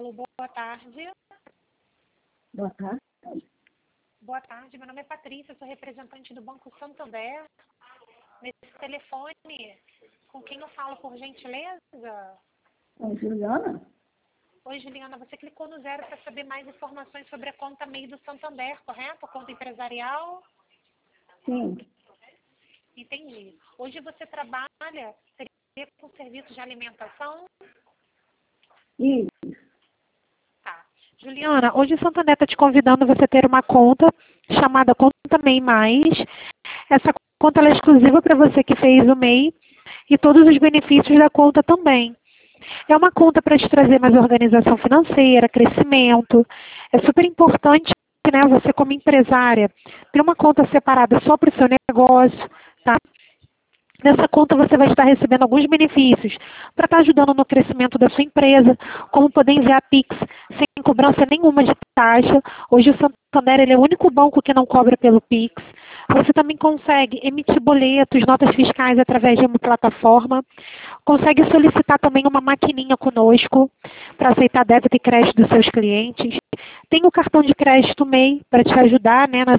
Alô, boa tarde. Boa tarde. Boa tarde, meu nome é Patrícia, sou representante do Banco Santander. Nesse telefone, com quem eu falo, por gentileza? Oi, Juliana? Oi, Juliana, você clicou no 0 para saber mais informações sobre a conta MEI do Santander, correto? A conta empresarial? Sim. Entendi. Hoje você trabalha, seria com serviço de alimentação? Isso. Tá. Juliana, hoje o Santander está te convidando você ter uma conta chamada Conta MEI Mais. Essa conta ela é exclusiva para você que fez o MEI e todos os benefícios da conta também. É uma conta para te trazer mais organização financeira, crescimento. É super importante, né, você como empresária, ter uma conta separada só para o seu negócio, tá? Nessa conta você vai estar recebendo alguns benefícios para estar ajudando no crescimento da sua empresa, como poder enviar Pix sem cobrança nenhuma de taxa. Hoje o Santander ele é o único banco que não cobra pelo Pix. Você também consegue emitir boletos, notas fiscais através de uma plataforma. Consegue solicitar também uma maquininha conosco para aceitar débito e crédito dos seus clientes. Tem o cartão de crédito MEI para te ajudar, né, na